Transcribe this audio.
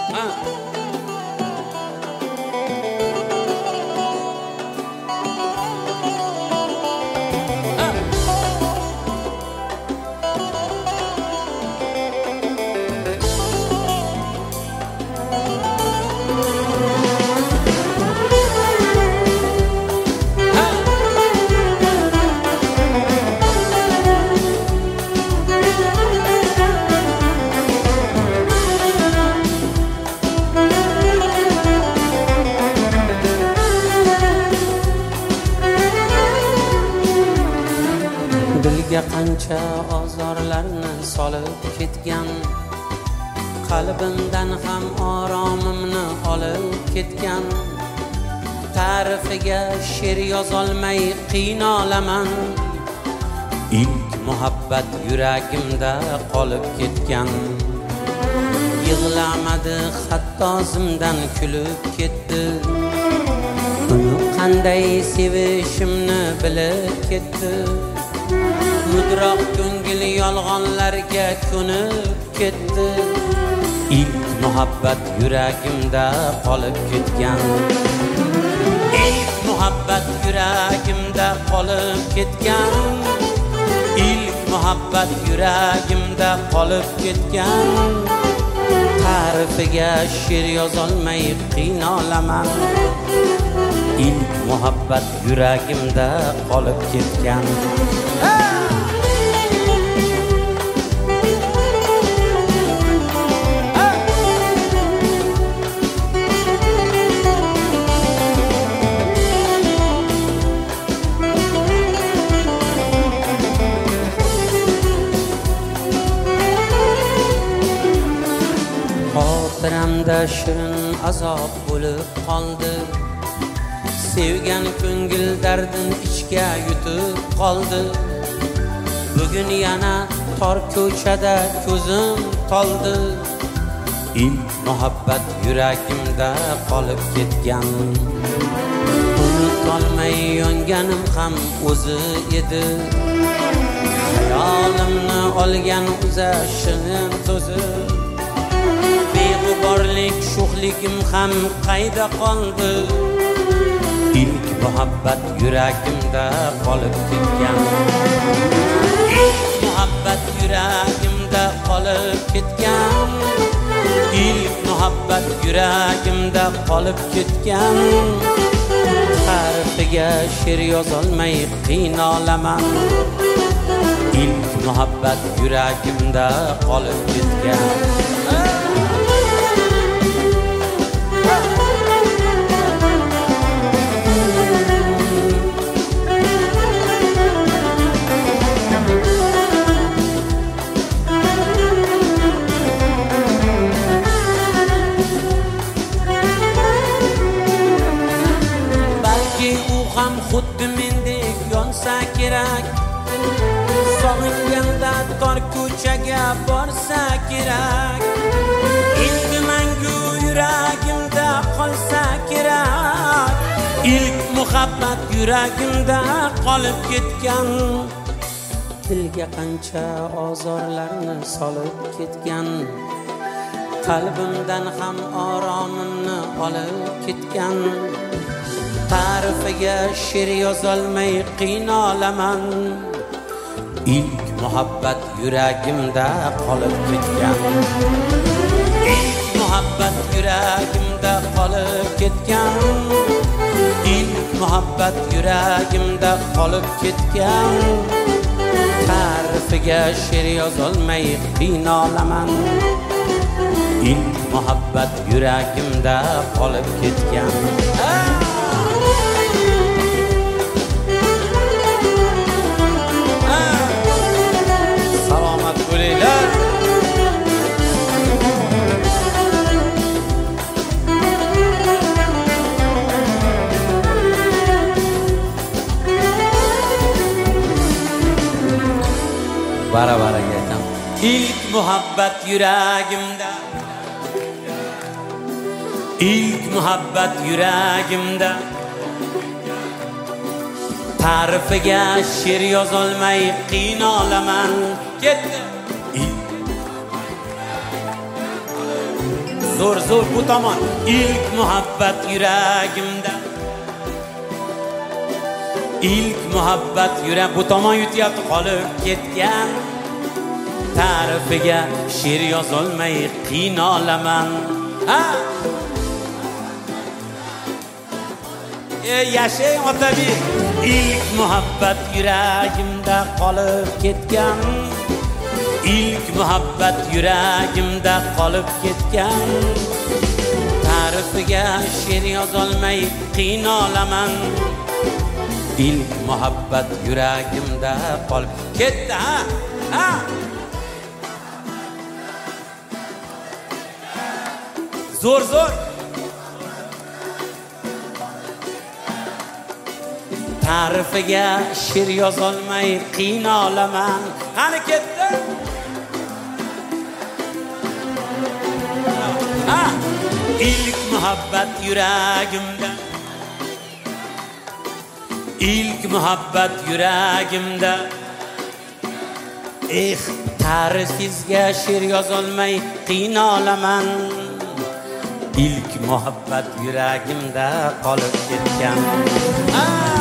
Dilga qancha ozorlarni solib ketgan, qalbimdan ham oromimni olib ketgan. Ta'rifiga she'r yozolmay qiynalaman. İlk muhabbat yuragimda qolib ketgan. Yig'lamadi hatto zimdan kulib ketdi. Uni qanday sevishimni bilib ketdi. Mudroq ko'ngil yolg'onlarga ko'nib ketdi. İlk muhabbat yuragimda qolib ketgan. İlk muhabbat yuragimda qolib ketgan. İlk muhabbat yuragimda qolib ketgan. Ta'rifiga she'r yozolmay qiynalaman. İlk muhabbat yuragimda qolib ketgan. Xotiramda shirin azob bo'lib qoldi. Sevgan ko'ngil dardin ichga yutib qoldi. Bugun yana tor ko'chada ko'zim toldi. İlk muhabbat yuragimda qolib ketgan. Unutolmay yonganim ham o'zi edi. Hayolimni olgan uzar shirin so'zi. Beg'uborlik sho'xligim ham qayda qoldi. İlk muhabbat yuragimda qolib ketgan. İlk muhabbat yuragimda qolib ketgan. İlk muhabbat yuragimda qolib ketgan. Ta'rifiga she'r yozolmay qiynalaman. İlk muhabbat yuragimda qolib ketgan. Ham xuddi mendek yonsa kerak. Sog'inganda tor ko'chaga borsa kerak. Endi mangu yuragimda qolsa kerak. İlk muhabbat yuragimda qolib ketgan. Dilga qancha ozorlarni solib ketgan. Qalbimdan ham oromimni olib ketgan. Ta'rifiga she'r yozolmay qiynalaman. İlk muhabbat yuragimda qolib ketgan. İlk muhabbat yuragimda qolib ketgan. İlk muhabbat yuragimda qolib ketgan. Ta'rifiga she'r yozolmay qiynalaman. İlk muhabbat yuragimda qolib ketgan. Bo'linglar. Bara-baraga aytam. İlk muhabbat yuragimda. İlk muhabbat yuragimda. Ta'rifiga she'r yozolmay qiynalaman. Ketdi. zo'r bu tomon. İlk muhabbet yuragimda, ilk muhabbet yurag bu tomon yutyapti qolib ketgan. Ta'rifiga she'r yozolmay qiynalaman. Ha? Yashang Otabek. İlk muhabbet yuragimda qolib ketgan. İlk muhabbet yuragimda qolib ketgan. Ta'rifiga she'r yozolmay qiynalaman. İlk muhabbet yuragimda qolib ketdi. Ha? Zo'r. Ta'rifiga she'r yozolmay qiynalaman. Qani ketdi? Ha! İlk muhabbet yuragimda, ilk muhabbet yuragimda. Ta'rifingizga she'r yozolmay qiynalaman. İlk muhabbet yuragimda qolib ketgan.